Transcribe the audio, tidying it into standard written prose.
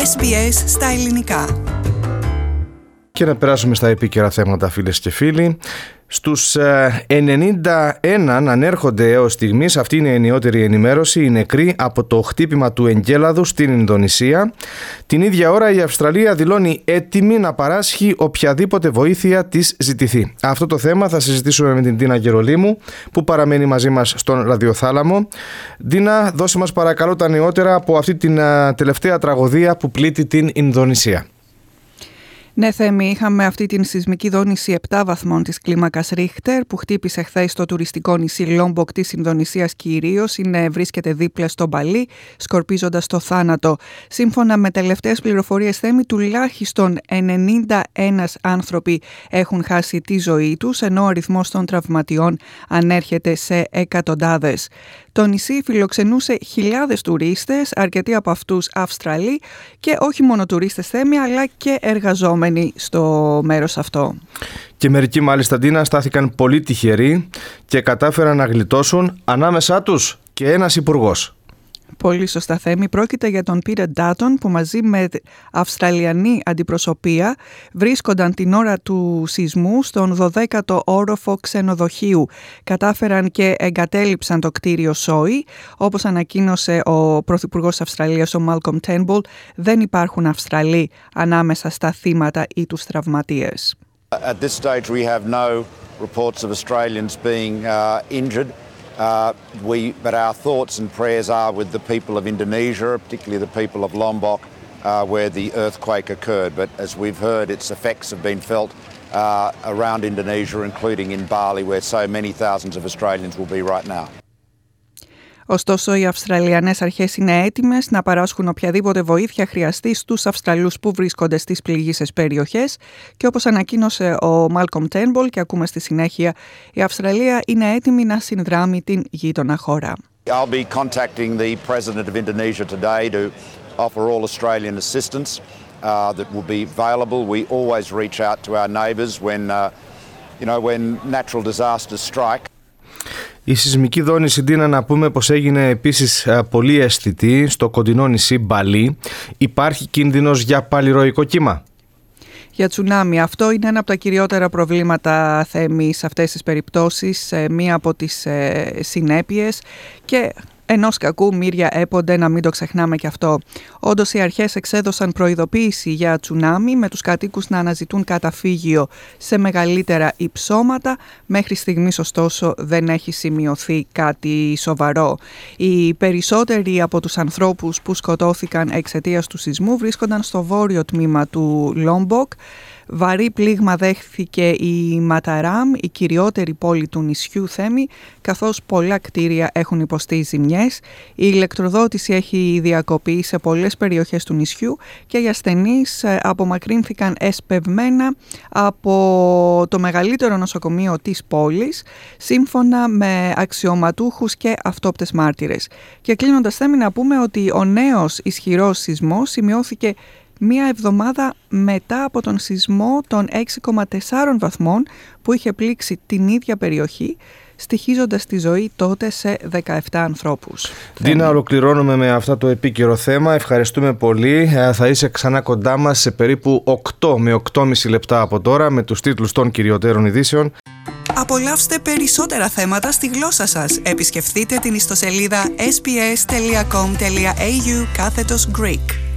SBS στα ελληνικά. Και να περάσουμε στα επίκαιρα θέματα, φίλες και φίλοι. Στους 91 ανέρχονται έως στιγμής, αυτή είναι η ενιότερη ενημέρωση, οι νεκροί από το χτύπημα του εγκέλαδου στην Ινδονησία. Την ίδια ώρα η Αυστραλία δηλώνει έτοιμη να παράσχει οποιαδήποτε βοήθεια της ζητηθεί. Αυτό το θέμα θα συζητήσουμε με την Ντίνα Γερολίμου, που παραμένει μαζί μας στον ραδιοθάλαμο. Ντίνα, δώσε μας παρακαλώ τα νεότερα από αυτή την τελευταία τραγωδία που πλήττει την Ινδονησία. Ναι, Θέμη, είχαμε αυτή την σεισμική δόνηση 7 βαθμών της κλίμακας Ρίχτερ που χτύπησε χθες στο τουριστικό νησί Λόμποκ της Ινδονησίας κυρίως. Βρίσκεται δίπλα στο Μπαλί, σκορπίζοντας το θάνατο. Σύμφωνα με τελευταίες πληροφορίες, Θέμη, τουλάχιστον 91 άνθρωποι έχουν χάσει τη ζωή τους, ενώ ο αριθμός των τραυματιών ανέρχεται σε εκατοντάδες. Το νησί φιλοξενούσε χιλιάδες τουρίστες, αρκετοί από αυτούς Αυστραλοί, και όχι μόνο τουρίστες, Θέμη, αλλά και εργαζόμενοι στο μέρος αυτό. Και μερικοί μάλιστα, Ντίνα, στάθηκαν πολύ τυχεροί και κατάφεραν να γλιτώσουν, ανάμεσά τους και ένας υπουργός. Πολύ σωστά, Θέμη. Πρόκειται για τον Πίτερ Ντάτον, που μαζί με Αυστραλιανή αντιπροσωπεία βρίσκονταν την ώρα του σεισμού στον 12ο όροφο ξενοδοχείου. Κατάφεραν και εγκατέλειψαν το κτίριο Σόι. Όπως ανακοίνωσε ο Πρωθυπουργός Αυστραλίας, ο Μάλκομ Τέρνμπουλ, δεν υπάρχουν Αυστραλοί ανάμεσα στα θύματα ή τους τραυματίες. At this stage we have no reports of Australians being injured. But our thoughts and prayers are with the people of Indonesia, particularly the people of Lombok, where the earthquake occurred. But as we've heard, its effects have been felt around Indonesia, including in Bali, where so many thousands of Australians will be right now. Ωστόσο, οι Αυστραλιανές αρχές είναι έτοιμες να παράσχουν οποιαδήποτε βοήθεια χρειαστεί στους Αυστραλούς που βρίσκονται στις πληγείσες περιοχές, και όπως ανακοίνωσε ο Μάλκομ Τέρνμπουλ, και ακούμε στη συνέχεια, η Αυστραλία είναι έτοιμη να συνδράμει την γείτονα χώρα. I'll be contacting the President of Indonesia today to offer all Australian assistance that will be available. We always reach out to our neighbours when natural disasters strike. Η σεισμική δόνηση, Ντίνα, να πούμε πως έγινε επίσης πολύ αισθητή στο κοντινό νησί Μπαλί. Υπάρχει κίνδυνος για παλιροϊκό κύμα? Για τσουνάμι. Αυτό είναι ένα από τα κυριότερα προβλήματα, Θέμη, σε αυτές τις περιπτώσεις. Μία από τις συνέπειες, και ενός κακού μύρια έπονται, να μην το ξεχνάμε και αυτό. Όντως, οι αρχές εξέδωσαν προειδοποίηση για τσουνάμι, με τους κατοίκους να αναζητούν καταφύγιο σε μεγαλύτερα υψώματα. Μέχρι στιγμής, ωστόσο, δεν έχει σημειωθεί κάτι σοβαρό. Οι περισσότεροι από τους ανθρώπους που σκοτώθηκαν εξαιτίας του σεισμού βρίσκονταν στο βόρειο τμήμα του Λόμποκ. Βαρύ πλήγμα δέχθηκε η Ματαράμ, η κυριότερη πόλη του νησιού, Θέμη, καθώς πολλά κτίρια έχουν υποστεί ζημιές. Η ηλεκτροδότηση έχει διακοπεί σε πολλές περιοχές του νησιού και οι ασθενείς απομακρύνθηκαν εσπευμένα από το μεγαλύτερο νοσοκομείο της πόλης, σύμφωνα με αξιωματούχους και αυτόπτες μάρτυρες. Και κλείνοντας, Θέμη, να πούμε ότι ο νέος ισχυρός σεισμός σημειώθηκε μία εβδομάδα μετά από τον σεισμό των 6,4 βαθμών που είχε πλήξει την ίδια περιοχή, στοιχίζοντας τη ζωή τότε σε 17 ανθρώπους. Ντίνα, ολοκληρώνουμε με αυτό το επίκαιρο θέμα. Ευχαριστούμε πολύ. Θα είσαι ξανά κοντά μας σε περίπου 8 με 8,5 λεπτά από τώρα με τους τίτλους των κυριωτέρων ειδήσεων. Απολαύστε περισσότερα θέματα στη γλώσσα σας. Επισκεφτείτε την ιστοσελίδα sbs.com.au/Greek.